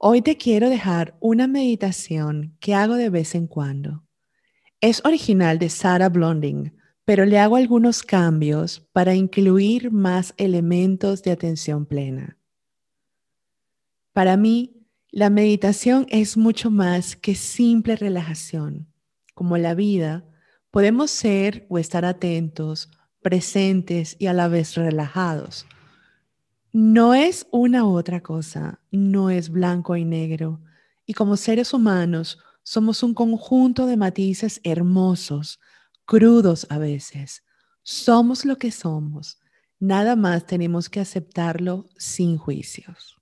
Hoy te quiero dejar una meditación que hago de vez en cuando. Es original de Sarah Blonding, pero le hago algunos cambios para incluir más elementos de atención plena. Para mí, la meditación es mucho más que simple relajación. Como la vida, podemos ser o estar atentos, presentes y a la vez relajados. No es una u otra cosa, no es blanco y negro. Y como seres humanos, somos un conjunto de matices hermosos, crudos a veces. Somos lo que somos. Nada más tenemos que aceptarlo sin juicios.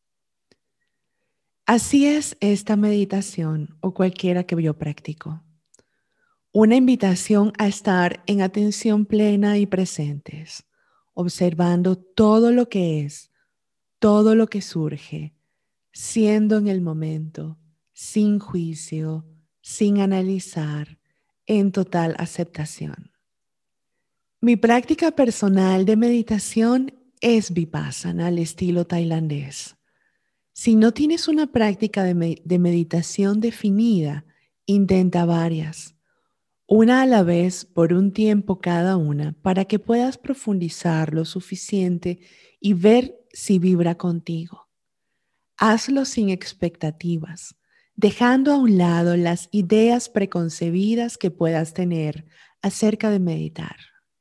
Así es esta meditación o cualquiera que yo practico. Una invitación a estar en atención plena y presentes, observando todo lo que es, todo lo que surge, siendo en el momento, sin juicio, sin analizar, en total aceptación. Mi práctica personal de meditación es Vipassana al estilo tailandés. Si no tienes una práctica de meditación definida, intenta varias, una a la vez por un tiempo cada una, para que puedas profundizar lo suficiente y ver si vibra contigo. Hazlo sin expectativas, dejando a un lado las ideas preconcebidas que puedas tener acerca de meditar.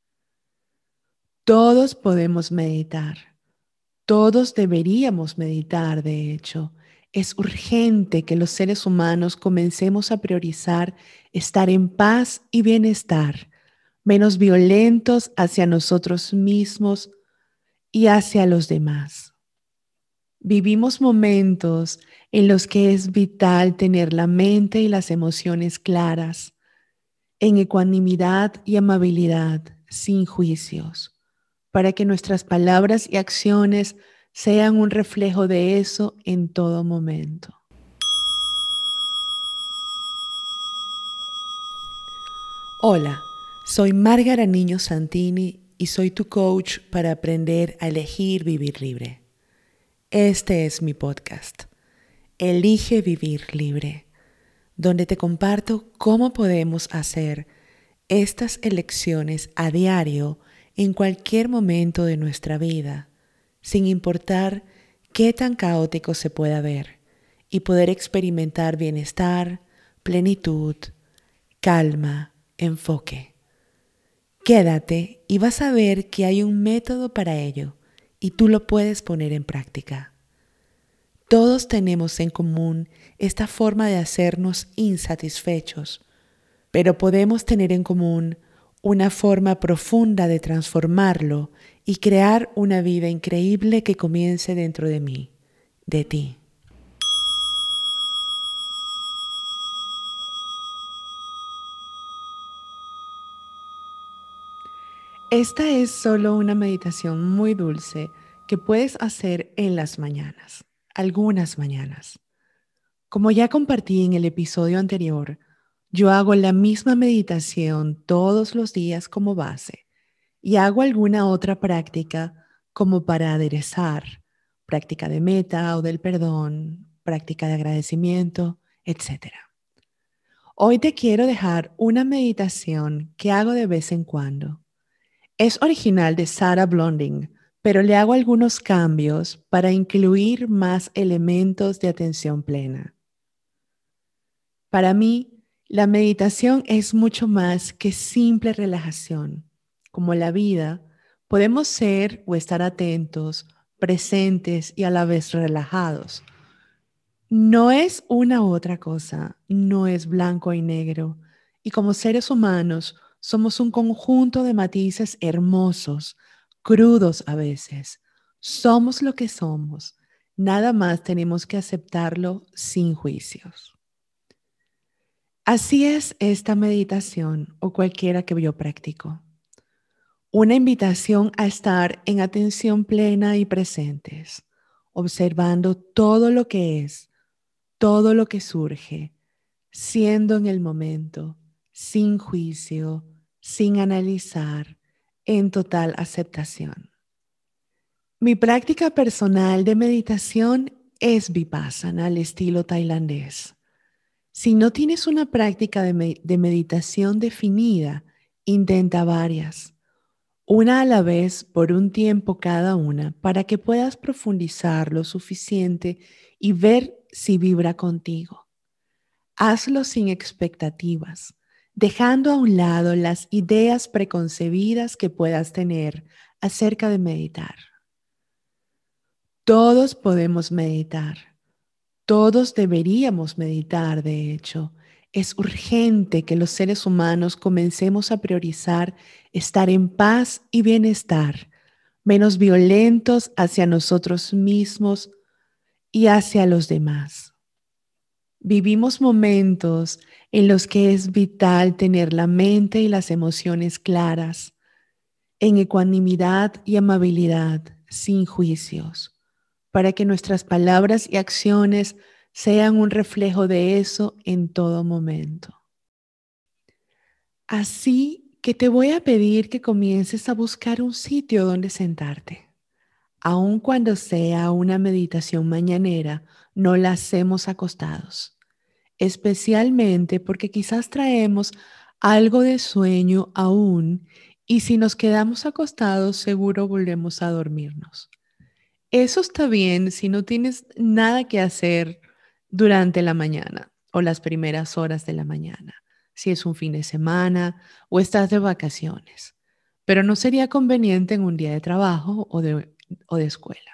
Todos podemos meditar, todos deberíamos meditar, de hecho. Es urgente que los seres humanos comencemos a priorizar estar en paz y bienestar, menos violentos hacia nosotros mismos y hacia los demás. Vivimos momentos en los que es vital tener la mente y las emociones claras, en ecuanimidad y amabilidad, sin juicios, para que nuestras palabras y acciones sean un reflejo de eso en todo momento. Hola, soy Márgara Niño Santini y soy tu coach para aprender a elegir vivir libre. Este es mi podcast, Elige Vivir Libre, donde te comparto cómo podemos hacer estas elecciones a diario en cualquier momento de nuestra vida, sin importar qué tan caótico se pueda ver, y poder experimentar bienestar, plenitud, calma, enfoque. Quédate y vas a ver que hay un método para ello y tú lo puedes poner en práctica. Todos tenemos en común esta forma de hacernos insatisfechos, pero podemos tener en común una forma profunda de transformarlo y crear una vida increíble que comience dentro de mí, de ti. Esta es solo una meditación muy dulce que puedes hacer en las mañanas, algunas mañanas. Como ya compartí en el episodio anterior, yo hago la misma meditación todos los días como base y hago alguna otra práctica como para aderezar, práctica de meta o del perdón, práctica de agradecimiento, etc. Hoy te quiero dejar una meditación que hago de vez en cuando. Es original de Sarah Blonding, pero le hago algunos cambios para incluir más elementos de atención plena. Para mí, la meditación es mucho más que simple relajación. Como la vida, podemos ser o estar atentos, presentes y a la vez relajados. No es una u otra cosa, no es blanco y negro. Y como seres humanos, somos un conjunto de matices hermosos, crudos a veces. Somos lo que somos. Nada más tenemos que aceptarlo sin juicios. Así es esta meditación o cualquiera que yo practico. Una invitación a estar en atención plena y presentes, observando todo lo que es, todo lo que surge, siendo en el momento, sin juicio, sin analizar, en total aceptación. Mi práctica personal de meditación es Vipassana al estilo tailandés. Si no tienes una práctica de meditación definida, intenta varias, una a la vez por un tiempo cada una, para que puedas profundizar lo suficiente y ver si vibra contigo. Hazlo sin expectativas, dejando a un lado las ideas preconcebidas que puedas tener acerca de meditar. Todos podemos meditar. Todos deberíamos meditar, de hecho. Es urgente que los seres humanos comencemos a priorizar estar en paz y bienestar, menos violentos hacia nosotros mismos y hacia los demás. Vivimos momentos en los que es vital tener la mente y las emociones claras, en ecuanimidad y amabilidad, sin juicios, para que nuestras palabras y acciones sean un reflejo de eso en todo momento. Así que te voy a pedir que comiences a buscar un sitio donde sentarte. Aun cuando sea una meditación mañanera, no la hacemos acostados, especialmente porque quizás traemos algo de sueño aún y si nos quedamos acostados seguro volvemos a dormirnos. Eso está bien si no tienes nada que hacer durante la mañana o las primeras horas de la mañana, si es un fin de semana o estás de vacaciones, pero no sería conveniente en un día de trabajo o de escuela.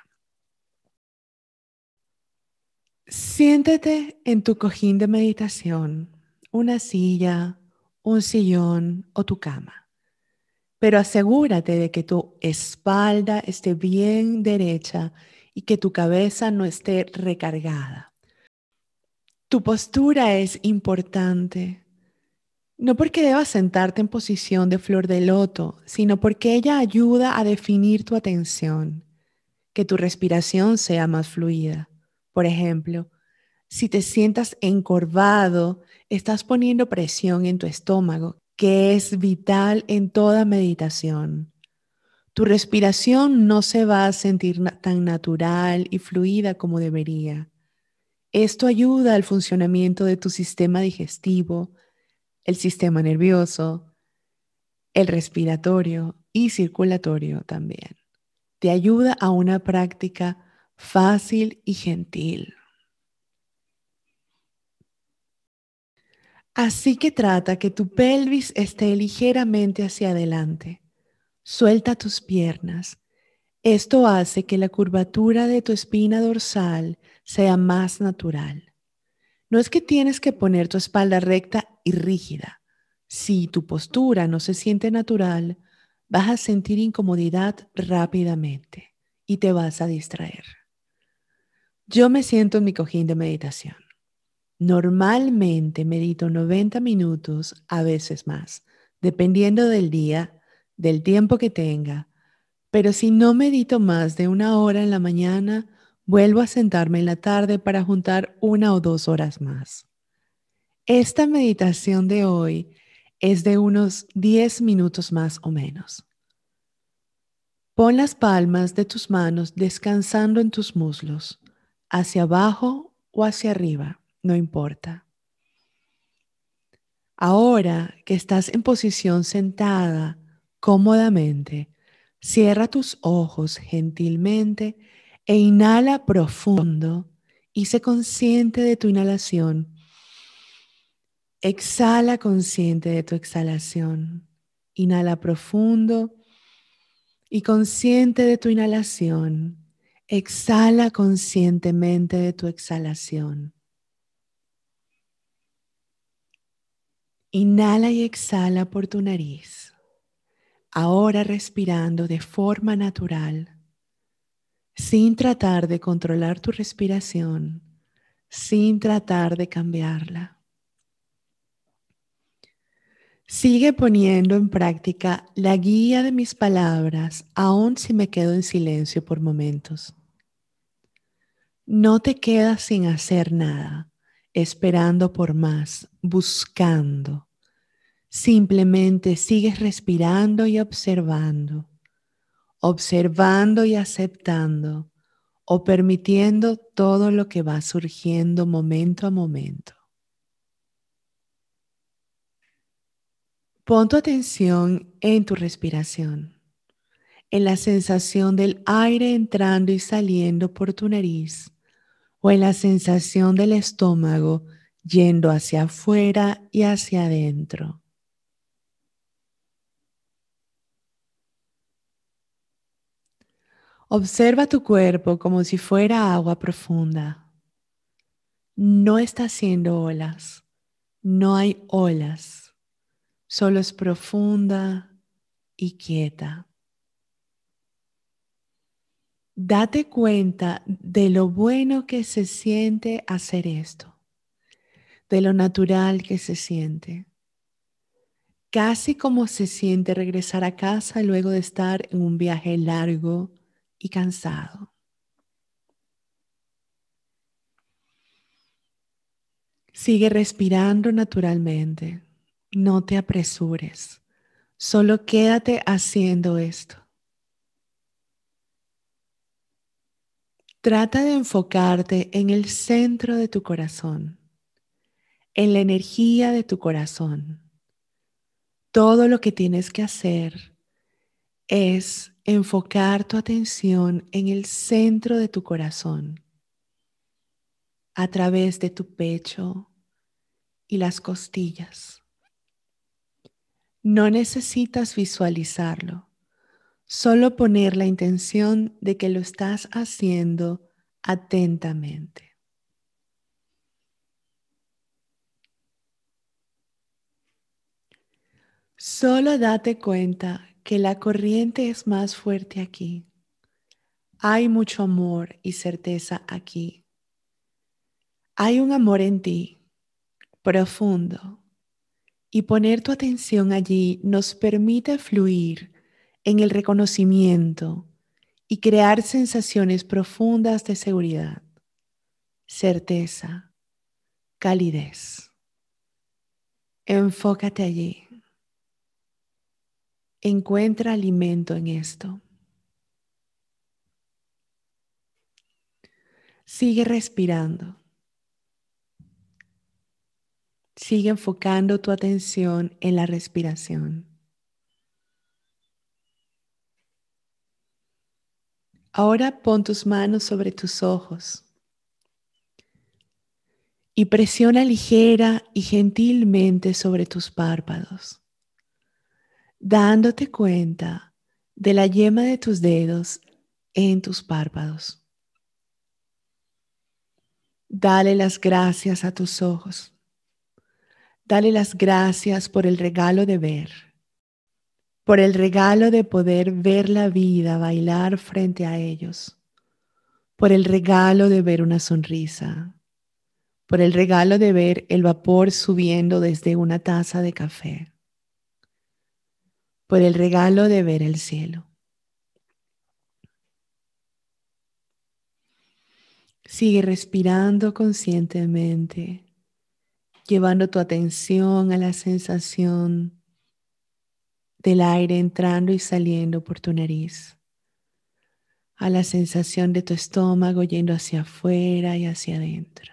Siéntate en tu cojín de meditación, una silla, un sillón o tu cama, pero asegúrate de que tu espalda esté bien derecha y que tu cabeza no esté recargada. Tu postura es importante, no porque debas sentarte en posición de flor de loto, sino porque ella ayuda a definir tu atención, que tu respiración sea más fluida. Por ejemplo, si te sientas encorvado, estás poniendo presión en tu estómago, que es vital en toda meditación. Tu respiración no se va a sentir tan natural y fluida como debería. Esto ayuda al funcionamiento de tu sistema digestivo, el sistema nervioso, el respiratorio y circulatorio también. Te ayuda a una práctica fácil y gentil. Así que trata que tu pelvis esté ligeramente hacia adelante. Suelta tus piernas. Esto hace que la curvatura de tu espina dorsal sea más natural. No es que tienes que poner tu espalda recta y rígida. Si tu postura no se siente natural, vas a sentir incomodidad rápidamente y te vas a distraer. Yo me siento en mi cojín de meditación. Normalmente medito 90 minutos, a veces más, dependiendo del día, del tiempo que tenga. Pero si no medito más de 1 hora en la mañana, vuelvo a sentarme en la tarde para juntar 1 o 2 horas más. Esta meditación de hoy es de unos 10 minutos más o menos. Pon las palmas de tus manos descansando en tus muslos, hacia abajo o hacia arriba, no importa. Ahora que estás en posición sentada cómodamente, cierra tus ojos gentilmente e inhala profundo y sé consciente de tu inhalación. Exhala consciente de tu exhalación. Inhala profundo y consciente de tu inhalación. Exhala conscientemente de tu exhalación. Inhala y exhala por tu nariz. Ahora respirando de forma natural, sin tratar de controlar tu respiración, sin tratar de cambiarla. Sigue poniendo en práctica la guía de mis palabras, aun si me quedo en silencio por momentos. No te quedas sin hacer nada, esperando por más, buscando. Simplemente sigues respirando y observando y aceptando, o permitiendo todo lo que va surgiendo momento a momento. Pon tu atención en tu respiración, en la sensación del aire entrando y saliendo por tu nariz o en la sensación del estómago yendo hacia afuera y hacia adentro. Observa tu cuerpo como si fuera agua profunda. No está haciendo olas, no hay olas, solo es profunda y quieta. Date cuenta de lo bueno que se siente hacer esto, de lo natural que se siente, casi como se siente regresar a casa luego de estar en un viaje largo y cansado. Sigue respirando naturalmente, no te apresures, solo quédate haciendo esto. Trata de enfocarte en el centro de tu corazón, en la energía de tu corazón. Todo lo que tienes que hacer es enfocar tu atención en el centro de tu corazón, a través de tu pecho y las costillas. No necesitas visualizarlo, solo poner la intención de que lo estás haciendo atentamente. Solo date cuenta que la corriente es más fuerte aquí. Hay mucho amor y certeza aquí. Hay un amor en ti, profundo, y poner tu atención allí nos permite fluir en el reconocimiento y crear sensaciones profundas de seguridad, certeza, calidez. Enfócate allí. Encuentra alimento en esto. Sigue respirando. Sigue enfocando tu atención en la respiración. Ahora pon tus manos sobre tus ojos y presiona ligera y gentilmente sobre tus párpados, dándote cuenta de la yema de tus dedos en tus párpados. Dale las gracias a tus ojos. Dale las gracias por el regalo de ver, por el regalo de poder ver la vida bailar frente a ellos, por el regalo de ver una sonrisa, por el regalo de ver el vapor subiendo desde una taza de café, por el regalo de ver el cielo. Sigue respirando conscientemente, llevando tu atención a la sensación del aire entrando y saliendo por tu nariz, a la sensación de tu estómago yendo hacia afuera y hacia adentro.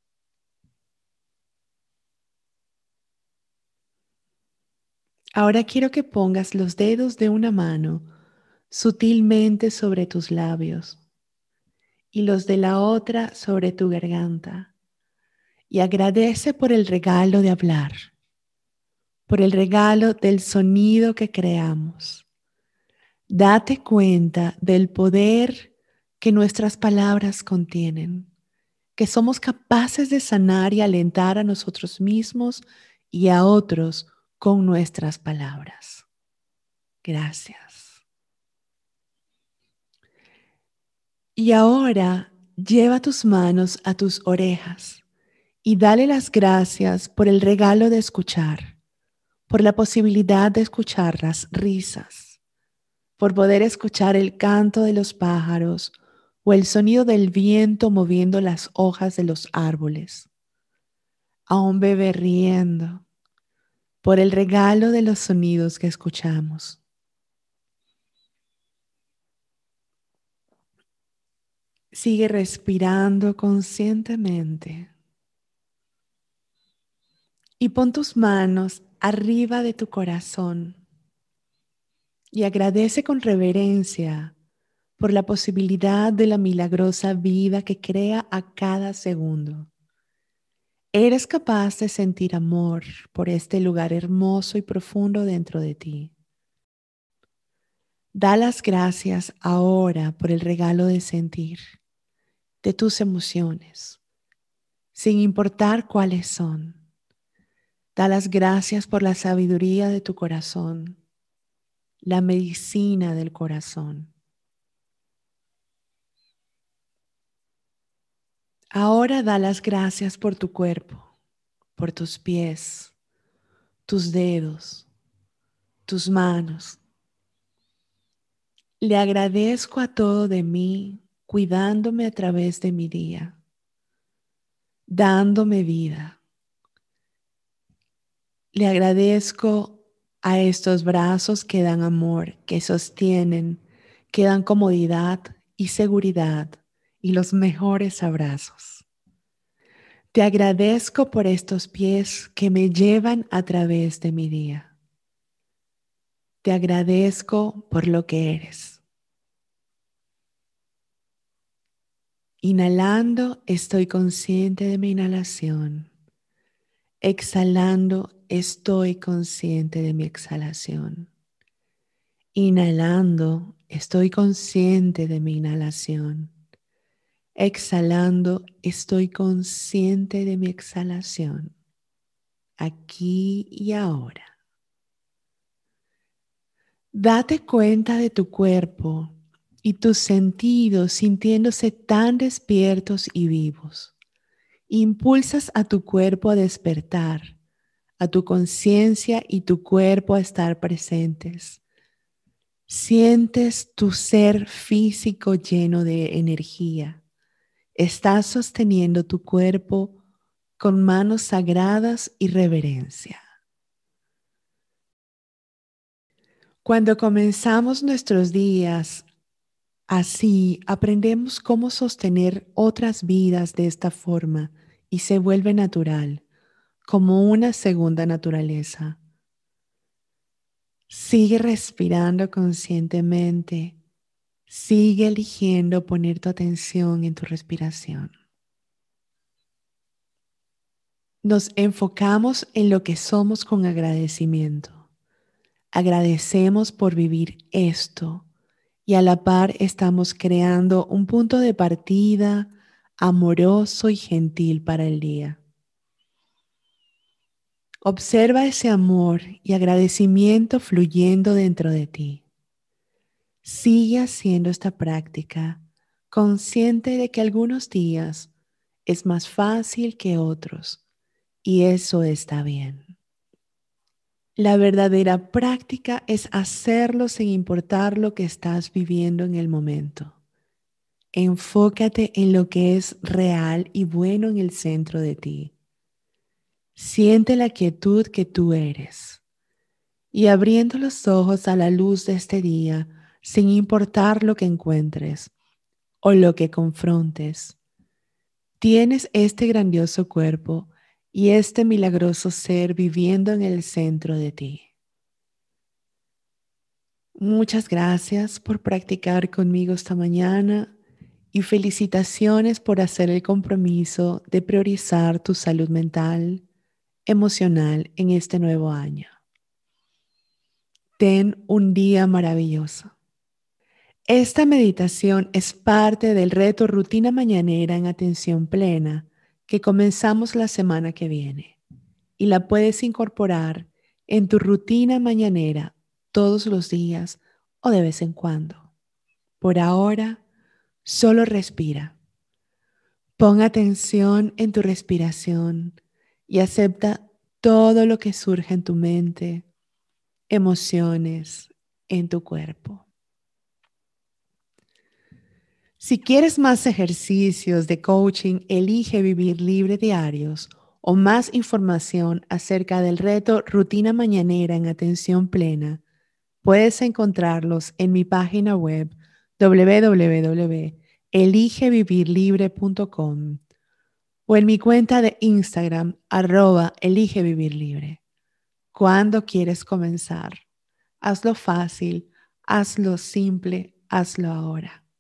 Ahora quiero que pongas los dedos de una mano sutilmente sobre tus labios y los de la otra sobre tu garganta y agradece por el regalo de hablar, por el regalo del sonido que creamos. Date cuenta del poder que nuestras palabras contienen, que somos capaces de sanar y alentar a nosotros mismos y a otros con nuestras palabras. Gracias. Y ahora lleva tus manos a tus orejas y dale las gracias por el regalo de escuchar, por la posibilidad de escuchar las risas, por poder escuchar el canto de los pájaros o el sonido del viento moviendo las hojas de los árboles, a un bebé riendo, por el regalo de los sonidos que escuchamos. Sigue respirando conscientemente y pon tus manos arriba de tu corazón y agradece con reverencia por la posibilidad de la milagrosa vida que crea a cada segundo. Eres capaz de sentir amor por este lugar hermoso y profundo dentro de ti. Da las gracias ahora por el regalo de sentir, de tus emociones, sin importar cuáles son. Da las gracias por la sabiduría de tu corazón, la medicina del corazón. Ahora da las gracias por tu cuerpo, por tus pies, tus dedos, tus manos. Le agradezco a todo de mí, cuidándome a través de mi día, dándome vida. Le agradezco a estos brazos que dan amor, que sostienen, que dan comodidad y seguridad y los mejores abrazos. Te agradezco por estos pies que me llevan a través de mi día. Te agradezco por lo que eres. Inhalando, estoy consciente de mi inhalación. Exhalando, estoy consciente de mi exhalación. Inhalando, estoy consciente de mi inhalación. Exhalando, estoy consciente de mi exhalación. Aquí y ahora. Date cuenta de tu cuerpo y tus sentidos sintiéndose tan despiertos y vivos. Impulsas a tu cuerpo a despertar, a tu conciencia y tu cuerpo a estar presentes. Sientes tu ser físico lleno de energía. Estás sosteniendo tu cuerpo con manos sagradas y reverencia. Cuando comenzamos nuestros días así, aprendemos cómo sostener otras vidas de esta forma y se vuelve natural, como una segunda naturaleza. Sigue respirando conscientemente. Sigue eligiendo poner tu atención en tu respiración. Nos enfocamos en lo que somos con agradecimiento. Agradecemos por vivir esto y a la par estamos creando un punto de partida amoroso y gentil para el día. Observa ese amor y agradecimiento fluyendo dentro de ti. Sigue haciendo esta práctica, consciente de que algunos días es más fácil que otros y eso está bien. La verdadera práctica es hacerlo sin importar lo que estás viviendo en el momento. Enfócate en lo que es real y bueno en el centro de ti. Siente la quietud que tú eres y abriendo los ojos a la luz de este día, sin importar lo que encuentres o lo que confrontes, tienes este grandioso cuerpo y este milagroso ser viviendo en el centro de ti. Muchas gracias por practicar conmigo esta mañana y felicitaciones por hacer el compromiso de priorizar tu salud mental, emocional en este nuevo año. Ten un día maravilloso. Esta meditación es parte del reto Rutina Mañanera en Atención Plena que comenzamos la semana que viene y la puedes incorporar en tu rutina mañanera todos los días o de vez en cuando. Por ahora, solo respira. Pon atención en tu respiración y acepta todo lo que surge en tu mente, emociones, en tu cuerpo. Si quieres más ejercicios de coaching, elige Vivir Libre diarios o más información acerca del reto Rutina Mañanera en Atención Plena, puedes encontrarlos en mi página web www.emilyvillaflores.com. eligevivirlibre.com o en mi cuenta de Instagram, @eligevivirlibre. ¿Cuándo quieres comenzar? Hazlo fácil, hazlo simple, hazlo ahora.